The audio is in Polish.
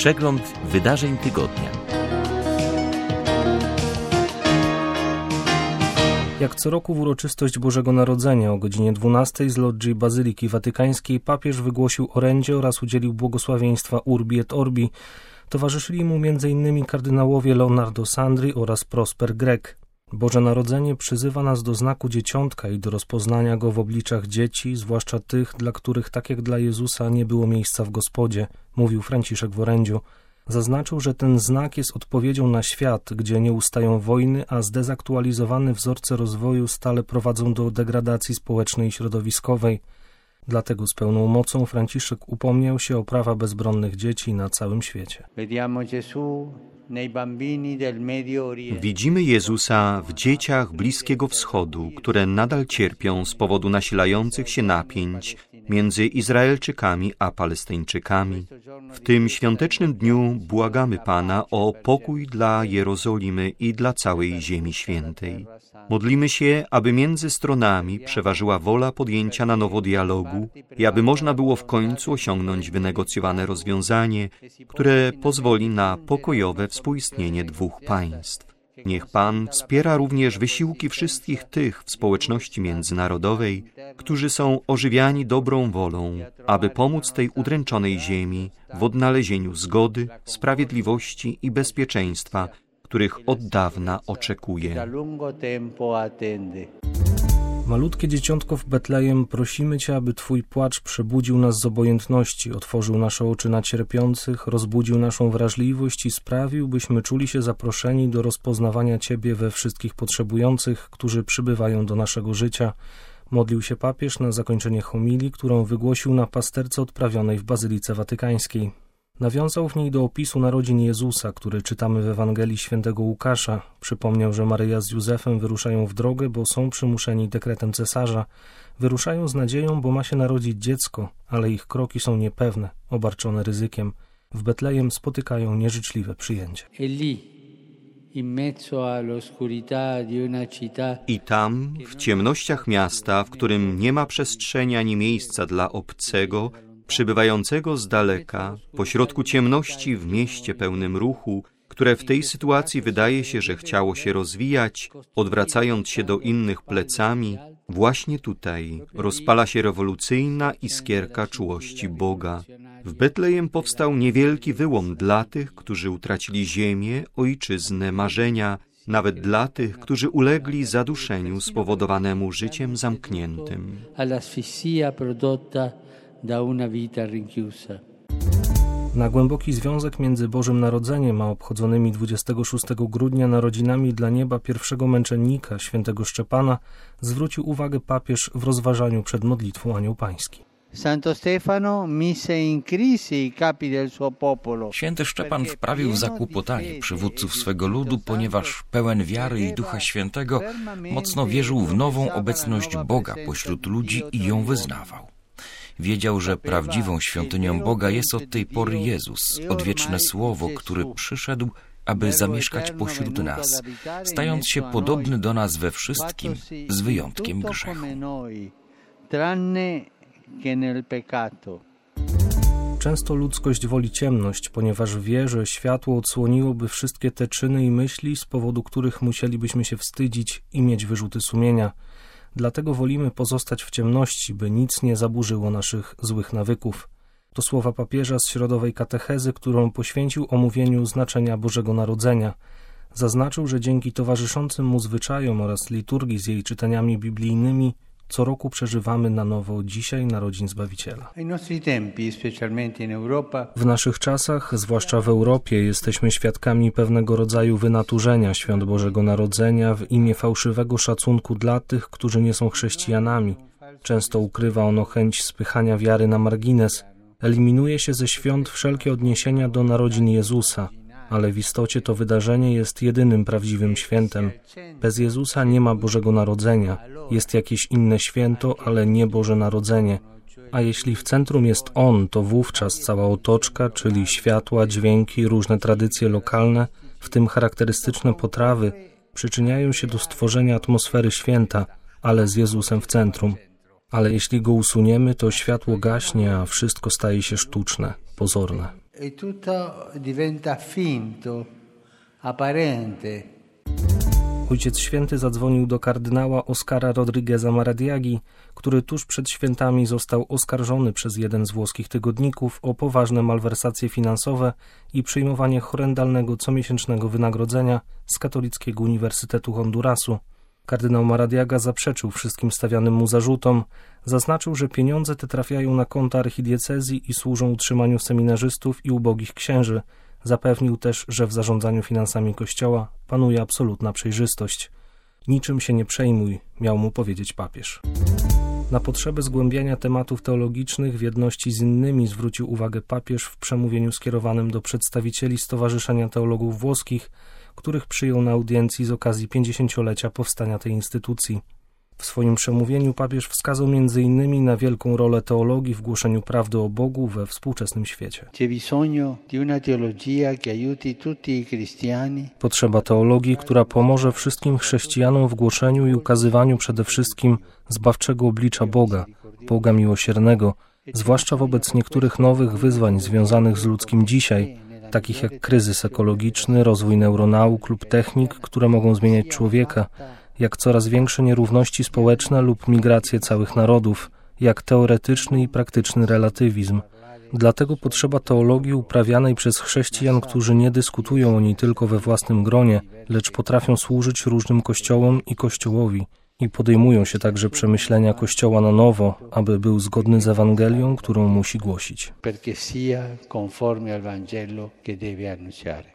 Przegląd wydarzeń tygodnia. Jak co roku w uroczystość Bożego Narodzenia o godzinie 12 z logii Bazyliki Watykańskiej papież wygłosił orędzie oraz udzielił błogosławieństwa Urbi et Orbi. Towarzyszyli mu m.in. kardynałowie Leonardo Sandri oraz Prosper Grech. Boże Narodzenie przyzywa nas do znaku dzieciątka i do rozpoznania go w obliczach dzieci, zwłaszcza tych, dla których tak jak dla Jezusa nie było miejsca w Gospodzie, mówił Franciszek w orędziu. Zaznaczył, że ten znak jest odpowiedzią na świat, gdzie nie ustają wojny, a zdezaktualizowane wzorce rozwoju stale prowadzą do degradacji społecznej i środowiskowej. Dlatego z pełną mocą Franciszek upomniał się o prawa bezbronnych dzieci na całym świecie. Widzimy Jezusa w dzieciach Bliskiego Wschodu, które nadal cierpią z powodu nasilających się napięć między Izraelczykami a Palestyńczykami. W tym świątecznym dniu błagamy Pana o pokój dla Jerozolimy i dla całej Ziemi Świętej. Modlimy się, aby między stronami przeważyła wola podjęcia na nowo dialogu i aby można było w końcu osiągnąć wynegocjowane rozwiązanie, które pozwoli na pokojowe współistnienie dwóch państw. Niech Pan wspiera również wysiłki wszystkich tych w społeczności międzynarodowej, którzy są ożywiani dobrą wolą, aby pomóc tej udręczonej ziemi w odnalezieniu zgody, sprawiedliwości i bezpieczeństwa, których od dawna oczekuje. Malutkie dzieciątko w Betlejem, prosimy Cię, aby Twój płacz przebudził nas z obojętności, otworzył nasze oczy na cierpiących, rozbudził naszą wrażliwość i sprawił, byśmy czuli się zaproszeni do rozpoznawania Ciebie we wszystkich potrzebujących, którzy przybywają do naszego życia. Modlił się papież na zakończenie homilii, którą wygłosił na pasterce odprawionej w Bazylice Watykańskiej. Nawiązał w niej do opisu narodzin Jezusa, który czytamy w Ewangelii Świętego Łukasza. Przypomniał, że Maryja z Józefem wyruszają w drogę, bo są przymuszeni dekretem cesarza. Wyruszają z nadzieją, bo ma się narodzić dziecko, ale ich kroki są niepewne, obarczone ryzykiem. W Betlejem spotykają nieżyczliwe przyjęcie. I tam, w ciemnościach miasta, w którym nie ma przestrzeni ani miejsca dla obcego, przybywającego z daleka, pośrodku ciemności w mieście pełnym ruchu, które w tej sytuacji wydaje się, że chciało się rozwijać, odwracając się do innych plecami, właśnie tutaj rozpala się rewolucyjna iskierka czułości Boga. W Betlejem powstał niewielki wyłom dla tych, którzy utracili ziemię, ojczyznę, marzenia, nawet dla tych, którzy ulegli zaduszeniu spowodowanemu życiem zamkniętym. Na głęboki związek między Bożym Narodzeniem a obchodzonymi 26 grudnia narodzinami dla nieba pierwszego męczennika, świętego Szczepana, zwrócił uwagę papież w rozważaniu przed modlitwą Anioł Pański. Święty Szczepan wprawił w zakłopotanie przywódców swego ludu, ponieważ pełen wiary i Ducha Świętego mocno wierzył w nową obecność Boga pośród ludzi i ją wyznawał. Wiedział, że prawdziwą świątynią Boga jest od tej pory Jezus, odwieczne Słowo, który przyszedł, aby zamieszkać pośród nas, stając się podobny do nas we wszystkim, z wyjątkiem grzechu. Często ludzkość woli ciemność, ponieważ wie, że światło odsłoniłoby wszystkie te czyny i myśli, z powodu których musielibyśmy się wstydzić i mieć wyrzuty sumienia. Dlatego wolimy pozostać w ciemności, by nic nie zaburzyło naszych złych nawyków. To słowa papieża z środowej katechezy, którą poświęcił omówieniu znaczenia Bożego Narodzenia. Zaznaczył, że dzięki towarzyszącym mu zwyczajom oraz liturgii z jej czytaniami biblijnymi co roku przeżywamy na nowo dzisiaj narodzin Zbawiciela. W naszych czasach, zwłaszcza w Europie, jesteśmy świadkami pewnego rodzaju wynaturzenia świąt Bożego Narodzenia w imię fałszywego szacunku dla tych, którzy nie są chrześcijanami. Często ukrywa ono chęć spychania wiary na margines. Eliminuje się ze świąt wszelkie odniesienia do narodzin Jezusa, ale w istocie to wydarzenie jest jedynym prawdziwym świętem. Bez Jezusa nie ma Bożego Narodzenia. Jest jakieś inne święto, ale nie Boże Narodzenie. A jeśli w centrum jest On, to wówczas cała otoczka, czyli światła, dźwięki, różne tradycje lokalne, w tym charakterystyczne potrawy, przyczyniają się do stworzenia atmosfery święta, ale z Jezusem w centrum. Ale jeśli Go usuniemy, to światło gaśnie, a wszystko staje się sztuczne, pozorne. E tutto diventa finto, apparente. Ojciec Święty zadzwonił do kardynała Oscara Rodrigueza Maradiagi, który tuż przed świętami został oskarżony przez jeden z włoskich tygodników o poważne malwersacje finansowe i przyjmowanie horrendalnego comiesięcznego wynagrodzenia z Katolickiego Uniwersytetu Hondurasu. Kardynał Maradiaga zaprzeczył wszystkim stawianym mu zarzutom, zaznaczył, że pieniądze te trafiają na konta archidiecezji i służą utrzymaniu seminarzystów i ubogich księży. Zapewnił też, że w zarządzaniu finansami Kościoła panuje absolutna przejrzystość. Niczym się nie przejmuj, miał mu powiedzieć papież. Na potrzebę zgłębiania tematów teologicznych w jedności z innymi zwrócił uwagę papież w przemówieniu skierowanym do przedstawicieli Stowarzyszenia Teologów Włoskich, których przyjął na audiencji z okazji 50-lecia powstania tej instytucji. W swoim przemówieniu papież wskazał m.in. na wielką rolę teologii w głoszeniu prawdy o Bogu we współczesnym świecie. Potrzeba teologii, która pomoże wszystkim chrześcijanom w głoszeniu i ukazywaniu przede wszystkim zbawczego oblicza Boga, Boga miłosiernego, zwłaszcza wobec niektórych nowych wyzwań związanych z ludzkim dzisiaj, takich jak kryzys ekologiczny, rozwój neuronauk lub technik, które mogą zmieniać człowieka, jak coraz większe nierówności społeczne lub migracje całych narodów, jak teoretyczny i praktyczny relatywizm. Dlatego potrzeba teologii uprawianej przez chrześcijan, którzy nie dyskutują o niej tylko we własnym gronie, lecz potrafią służyć różnym kościołom i Kościołowi i podejmują się także przemyślenia Kościoła na nowo, aby był zgodny z Ewangelią, którą musi głosić.